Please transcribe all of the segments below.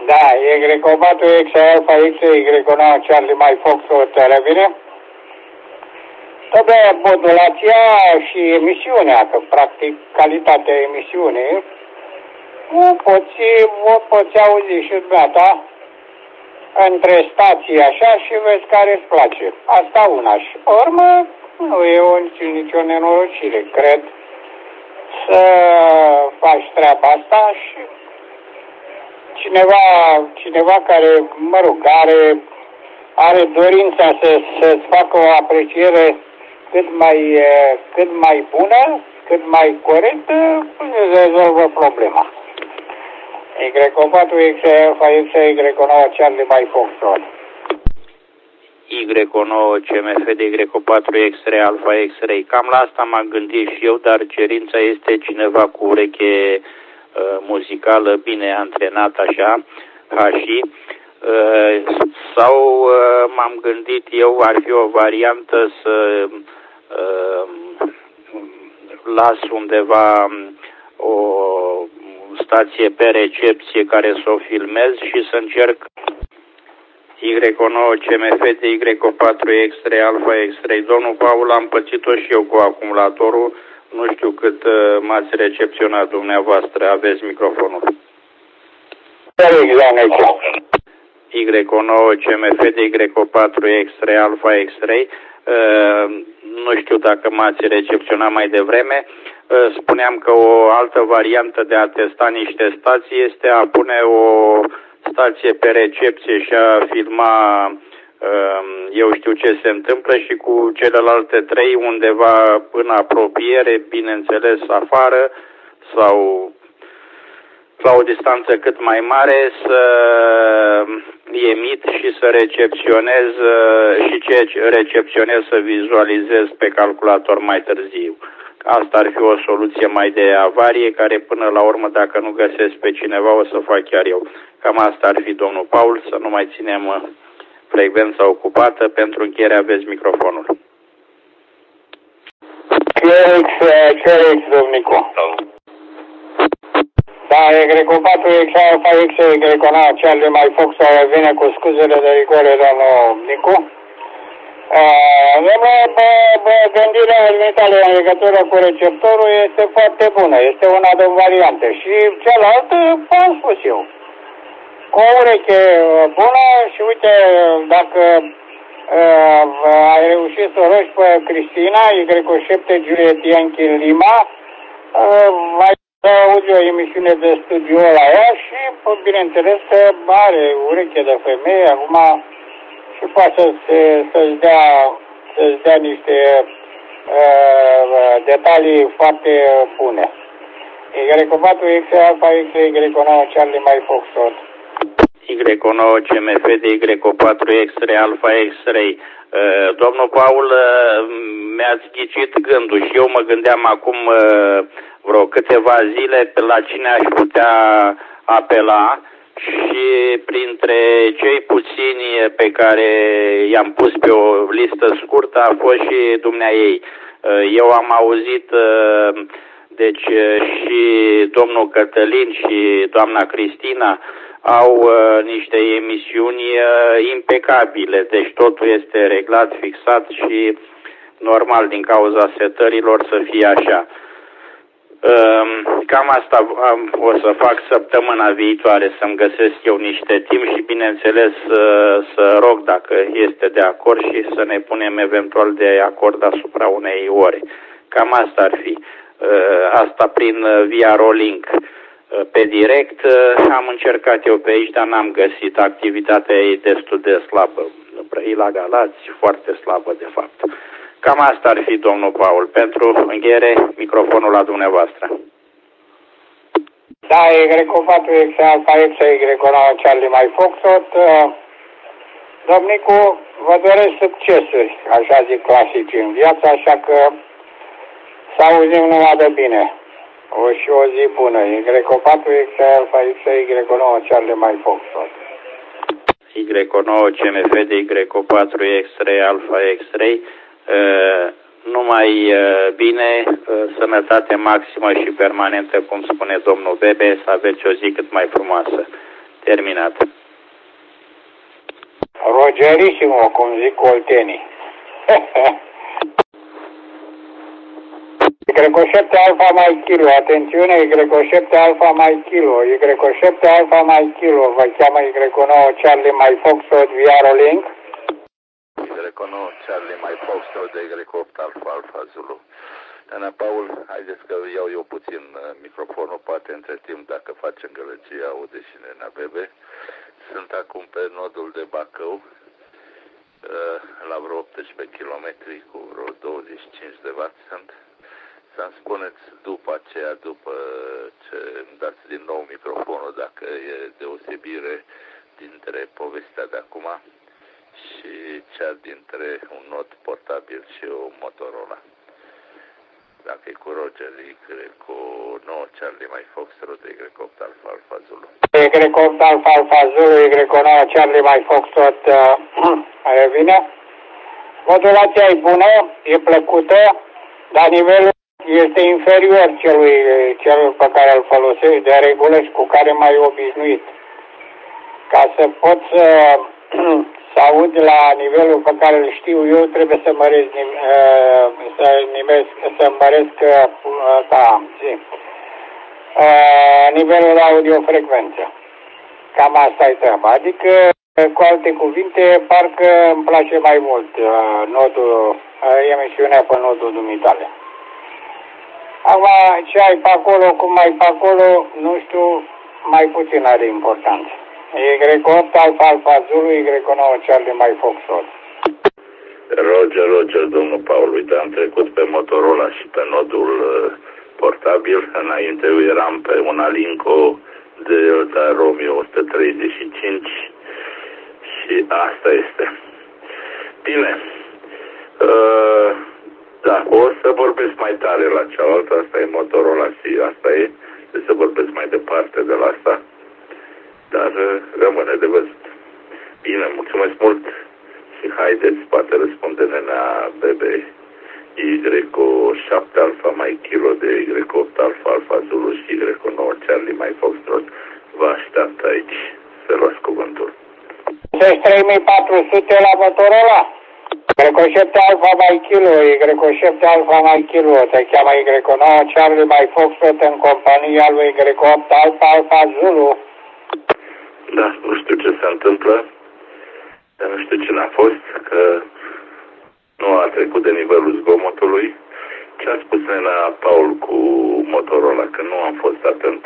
Da, Y4 X Alpha X Y9 Charlie Mike Fox revine. Trebuie modulația și emisiunea, că practic calitatea emisiunii o poți auzi și dumneata între stații așa și vezi care îți place. Asta una. Și urmă nu e nicio nenorocire, cred, să faci treaba asta și cineva care, mă rog, are dorința să-ți facă o apreciere cât mai bună, cât mai corectă, îți rezolvă problema. Y4 X Alpha X Y9 Charlie Mike Fox. Y9 CMF de Y4 X-Ray Alpha X-Ray. Cam la asta m-am gândit și eu, dar cerința este cineva cu ureche muzicală bine antrenat așa, hași, sau m-am gândit eu, ar fi o variantă să las undeva o stație pe recepție care să o filmez și să încerc Y9 CMF de Y4 X-Ray Alpha X-Ray. Domnul Paul, am pățit-o și eu cu acumulatorul. Nu știu cât m-ați recepționat dumneavoastră. Aveți microfonul. Y9 CMF de Y4 X-Ray Alpha X-Ray. Nu știu dacă m-ați recepționat mai devreme. Spuneam că o altă variantă de a testa niște stații este a pune o stație pe recepție și a filma eu știu ce se întâmplă și cu celelalte trei undeva în apropiere, bineînțeles afară sau la o distanță cât mai mare, să emit și să recepționez și ce recepționez să vizualizez pe calculator mai târziu. Asta ar fi o soluție mai de avarie, care până la urmă, dacă nu găsesc pe cineva, o să fac chiar eu. Cam asta ar fi, domnul Paul, să nu mai ținem frecvența ocupată. Pentru încheiere aveți microfonul. QRX, domnicu. Da, Y4 X Alpha X Y9 Charlie Mike Fox vine cu scuzele de rigoare, domnul Nicu. Gândirea mitale în legătură cu receptorul este foarte bună, este una din variante și cealaltă am spus eu. Cu o ureche bună și uite, dacă ai reușit să o rogi pe Cristina, Y7 Juliet Yankee Lima, mai auzi o emisiune de studio la ea și, bineînțeles, că are ureche de femeie, acum și poate să-ți dea niște detalii foarte bune. Y4 X Alpha X Y9 Charlie Mike Fox. Y9 CMF de Y4 X-Ray Alpha X-Ray. Domnul Paul, mi-ați ghicit gândul și eu mă gândeam acum vreo câteva zile la cine aș putea apela și printre cei puțini pe care i-am pus pe o listă scurtă a fost și dumneaei. Eu am auzit deci și domnul Cătălin și doamna Cristina au niște emisiuni impecabile, deci totul este reglat, fixat și normal din cauza setărilor să fie așa. Cam asta o să fac săptămâna viitoare, să-mi găsesc eu niște timp și bineînțeles să rog dacă este de acord și să ne punem eventual de acord asupra unei ore. Cam asta ar fi. Asta prin via Rolink. Pe direct am încercat eu pe aici, dar n-am găsit. Activitatea e destul de slabă. E la Galați, foarte slabă de fapt. Cam asta ar fi, domnul Paul. Pentru încheiere, microfonul la dumneavoastră. Da, Y4 X Alpha X Y9 Charlie Mike Foxtrot. Domnicu, vă doresc succesuri, așa zic clasici în viață, așa că să auzim numai de bine. Și o zi bună. Y4 X Alpha X Y9 Charlie Mike Foxtrot. Y9 CMF de Y4 X-Ray Alpha X-Ray. Numai bine, sănătate maximă și permanentă, cum spune domnul Bebe, să aveți o zi cât mai frumoasă. Terminat. Rogerissimo, cum zic oltenii. Y7 Alfa mai kilo, atențiune, Y7 Alfa mai kilo, Y7 Alfa mai kilo, vă cheamă Y9 Charlie mai Foxtrot Viaro Link. Y9 Charlie mai Foxtrot de Y8 Alfa Alfa Zulu. Ana Paul, haideți că iau eu puțin microfonul, poate între timp dacă facem gălăgie aude și Nena Bebe. Sunt acum pe nodul de Bacău, la vreo 18 km cu vreo 25 de W sunt. Să-mi spuneți după aceea, după ce îmi dați din nou microfonul, dacă e deosebire dintre povestea de acum și cea dintre un nod portabil și o Motorola. Dacă e cu Roger, Y cu 9 Charlie mai Foxtrot, Y8 Alfa Alfa Zulu. Y8 Alfa Alfa Zulu, Y9 Charlie mai Foxtrot, vine. Modulația e bună, e plăcută, dar nivelul este inferior celui pe care îl folosești de regulă și cu care m-ai obișnuit. Ca să pot să aud la nivelul pe care îl știu eu, trebuie să măresc, nivelul de audiofrecvență. Cam asta e treaba. Adică, cu alte cuvinte, parcă îmi place mai mult emisiunea pe nodul dumitale. Acum, ce ai pe acolo, cum ai pe acolo, nu știu, mai puțin are importanță. Y8 Alfa Alfa Zulu, Y9 Charlie mai Foxtrot. Roger, domnul Paul, uite, am trecut pe Motorola și pe nodul portabil. Înainte eram pe un Alinco Delta Romeo 135 și asta este. Bine. Da, o să vorbesc mai tare la cealaltă, asta e Motorola și asta e, să vorbesc mai departe de la asta, dar rămâne de văzut. Bine, mulțumesc mult și haideți, poate răspunde Nena Bebe, Y7 Alfa mai kilo de Y8 Alfa Alfa Zulu și Y9 Charlie mai Foxtrot. Vă așteaptă aici să luați cuvântul. 3400 la Motorola? Y7 Alfa mai kilo, Y7 Alfa mai kilo, se cheamă Y9 Charlie mai Foxtrot în compania lui Y8 Alfa Alfa Zulu. Da, nu știu ce se întâmplă, dar nu știu ce n-a fost, că nu a trecut de nivelul zgomotului. Ce a spus Nena Paul cu Motorola, că nu am fost atent.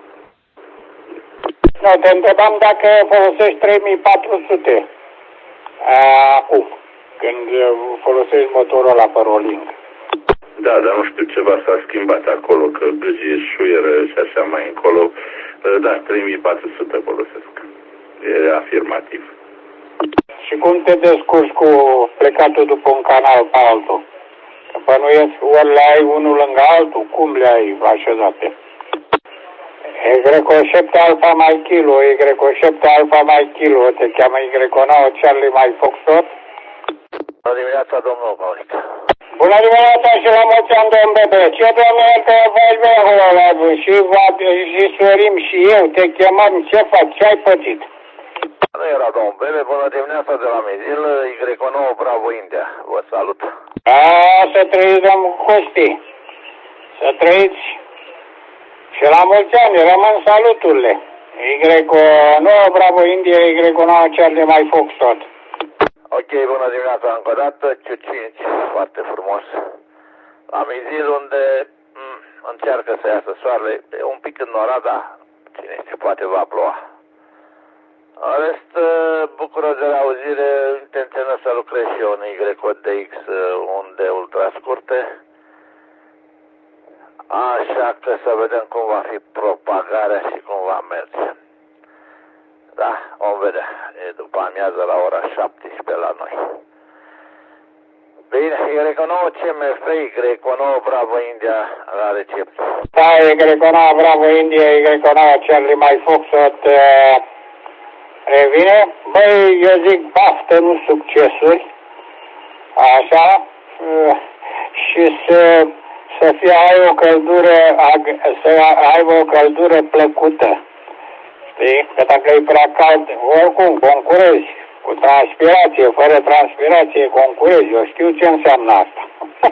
Nu, te întrebam dacă folosești 3400 acum, când folosești Motorola pe Rolling. Da, dar nu știu, ceva s-a schimbat acolo, că gâjie șuieră și așa mai încolo. Da, 3400 folosesc. E afirmativ. Și cum te descurci cu plecatul după un canal pe altul? Bănuiesc, ori le ai unul lângă altul, cum le ai așezate? Y7 Alfa mai kilo, Y7 Alfa mai kilo, te cheamă Y9 Charlie mai Foxtrot? Bună dimineața, domnul Paulic. Bună dimineața și la mulți ani, domn Bebe. Ce domnule că vă acolo și Sorim și eu te chemam, ce faci, ce ai pățit? Nu era domnul Bebe, bună dimineața de la Mezil, Y9 Bravo India, vă salut. Să trăiți, domnul Costi, să trăiți și la mulți ani, rămân saluturile. Y9 Bravo India, Y9 Charlie mai Foxtrot. Ok, bună dimineața încă o dată, Ciucinci, foarte frumos. La Mizil, unde încearcă să iasă soarele, e un pic înnorat, dar cine știe, poate va ploua. În rest, bucură de la auzire, intenționez să lucrez și eu în Y8DX unde ultra scurte. Așa că să vedem cum va fi propagarea și cum va merge. Da, vom vedea. E după amiază la ora 17 la noi. Bine, Y9 CMF, Y9 Bravo India la recepție. Da, Y9 Bravo India, Y9 Charlie mai Foxtrot revine. Băi, eu zic baftă, nu succesuri. Așa. Și să fie, să aibă o căldură plăcută. Știi? Că dacă e prea cald, oricum, concurezi. Cu transpirație, fără transpirație, concurezi. Eu știu ce înseamnă asta.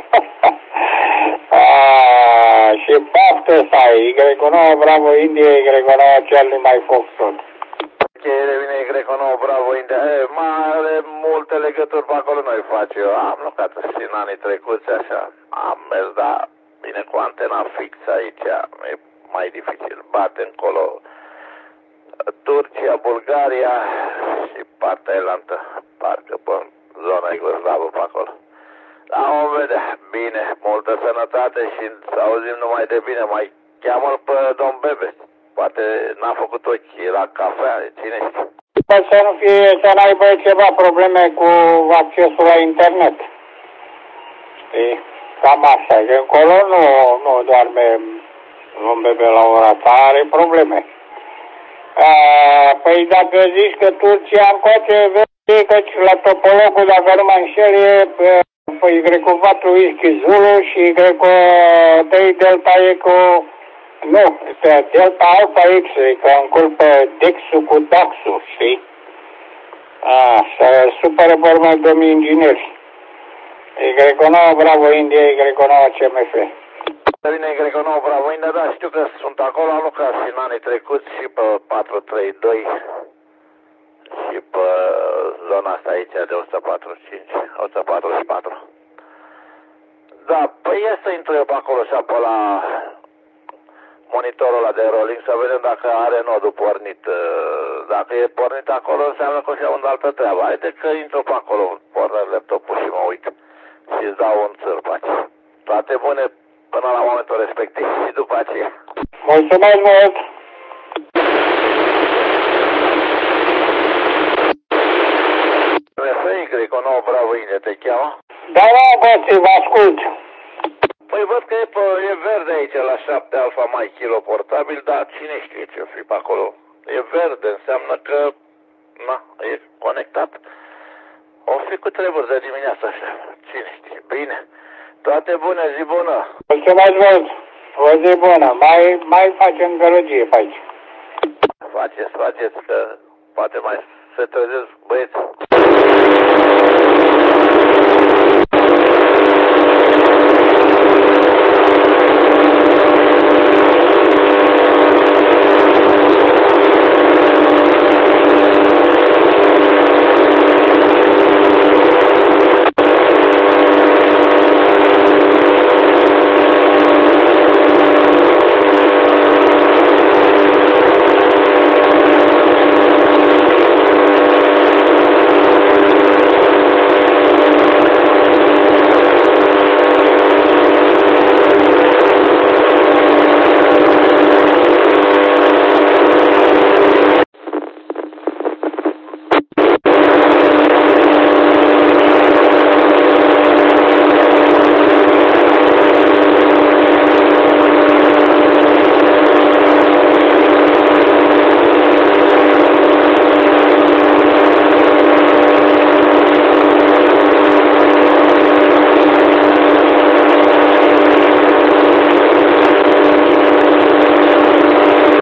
Și paftă să ai. Y9, bravo, India, Y9, Charlie, mai Foxtrot. Ce revine Y9, bravo, India. Mai are multe legături pe acolo noi face. Eu am lucrat și în anii trecuți așa. Am mers, dar bine cu antena fixă aici. E mai dificil. Bate încolo Turcia, Bulgaria și partea elantă, parcă pe zona Iugoslavă pe acolo. Da, vom vedea. Bine, multă sănătate și să auzim numai de bine. Mai cheamă-l pe domn Bebe. Poate n-a făcut ochi la cafea, cine știe. Să nu fie, să n-aibă ceva probleme cu accesul la internet. Știi? Cam așa. Că încolo nu doarme domn Bebe la ora ta, are probleme. Păi dacă zici că Turcia încoace, vezi că la topologul, dacă nu mă înșel, e Y4 Whisky Zulu și Y3 Delta Eco, nu, Delta Alpha X, că înculpă Dexul cu Daxul, știi? Să supără pe urmă domnii ingineri. Y9 Bravo India, Y9 CMF. Bine, Y9 Bravo India, da, știu că sunt acolo, am lucrat și în anii trecuți și pe 432 și pe zona asta aici de 145, 144. Da, păi e să intru eu pe acolo și pe la monitorul ăla de rolling să vedem dacă are nodul pornit. Dacă e pornit acolo înseamnă că o-și de altă treabă. Haide că intru pe acolo, pornesc laptopul și mă uit și îți dau un țârpaci. Toate bune până la momentul respectiv și după aceea. Mulțumesc mult! Y9 Bravo India te cheamă? Da, băieți, vă ascult. Păi văd că e verde aici la 7 Alfa mai kilo portabil, dar cine știe ce fi pe acolo. E verde, înseamnă că e conectat. O fi cu treburi de dimineață așa, cine știe. Bine, toate bune, zi bună. Mulțumesc mult, o zi bună. Mai facem gălăgie pe aici. Faceți, că poate mai se trezesc băieți.